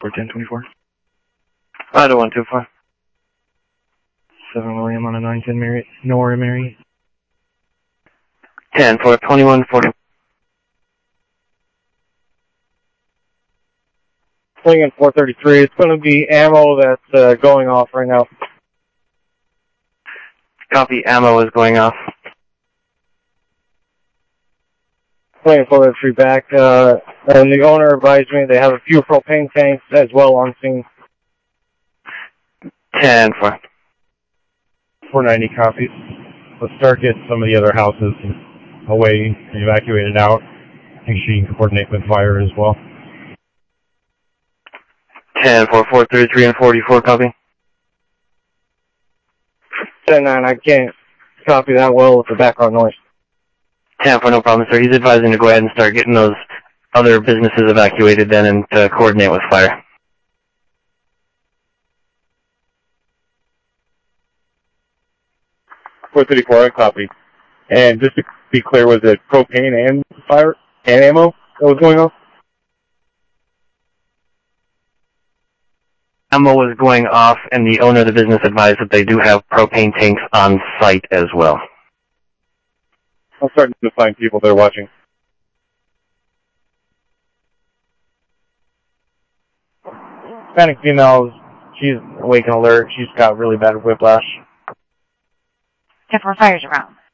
1024. Ida 125. 7 William on a 910 Mary, Nora Mary. 10 for 2140. Swinging 433. It's going to be ammo that's going off right now. Copy, ammo is going off. Swinging 433 back. And the owner advised me they have a few propane tanks as well on scene. 10 for. 490 copies. Let's start getting some of the other houses away, evacuated out. Make sure you can coordinate with fire as well. 10 for 433 and 44, copy. 10-9, I can't copy that well with the background noise. 10 for, no problem, sir. He's advising to go ahead and start getting those other businesses evacuated then and to coordinate with fire. .434, copy. And just to be clear, was it propane and fire and ammo that was going on? Ammo was going off, and the owner of the business advised that they do have propane tanks on site as well. I'm starting to find people that are watching. Hispanic female, she's awake and alert. She's got really bad whiplash. 10-4, fires around.